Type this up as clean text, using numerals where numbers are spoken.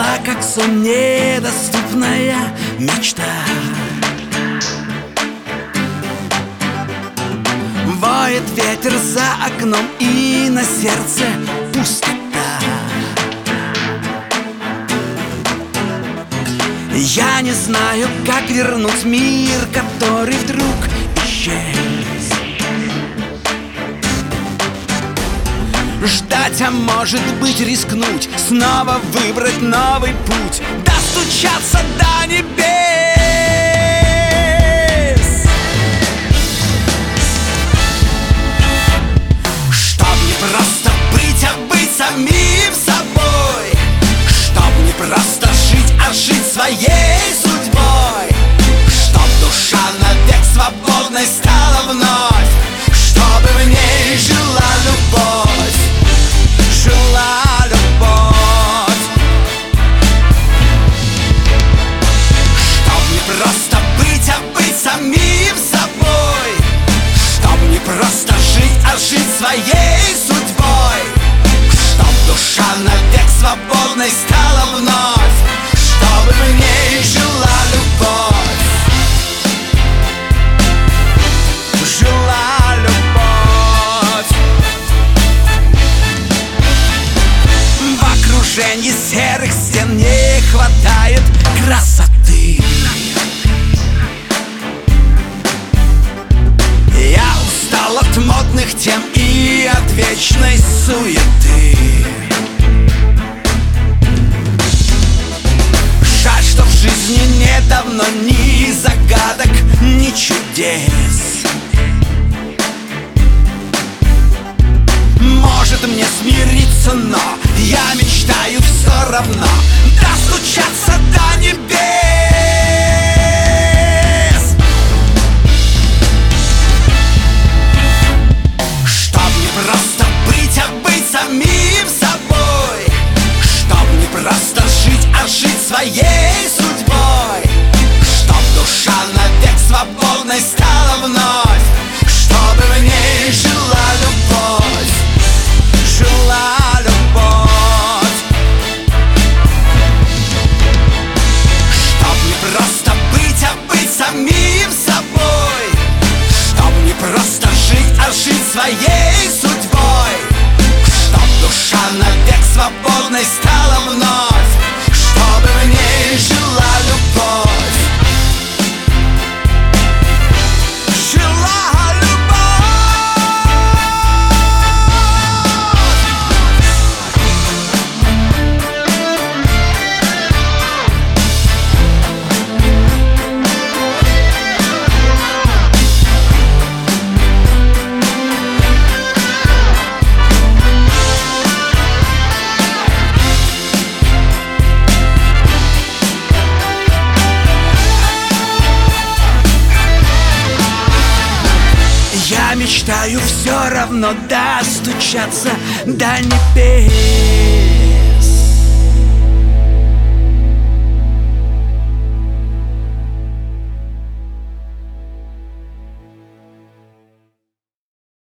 была, как сон, недоступная мечта. Воет ветер за окном, и на сердце пустота. Я не знаю, как вернуть мир, который вдруг исчез. Ждать, а может быть рискнуть, снова выбрать новый путь, достучаться до небес. Чтоб не просто быть, а быть самим собой. Чтоб не просто жить, а жить своей судьбой. Чтоб душа навек свободной стала вновь. Чтобы в ней жила любовь. Жила любовь. Чтоб не просто быть, а быть самим собой. Чтоб не просто жить, а жить своей судьбой. Чтоб душа навек свободной стала вновь. Чтобы в ней жила любовь. Жила любовь. В окружении серых стен не хватает красоты. Я устал от модных тем и от вечной суеты. Жаль, что в жизни нет давно ни загадок, ни чудес. Может мне смириться, но я мечтаю все равно достучаться до небес. Чтоб не просто быть, а быть самим собой. Чтоб не просто жить, а жить своей судьбой. Чтоб душа навек свободной стала вновь. Чтобы в ней жила любовь. Жила любовь. Чтоб не просто быть, а быть самим собой. Чтоб не просто жить, а жить своей судьбой. Чтоб душа навек свободной стала вновь. Чтобы в ней жила любовь. Я мечтаю все равно достучаться до небес.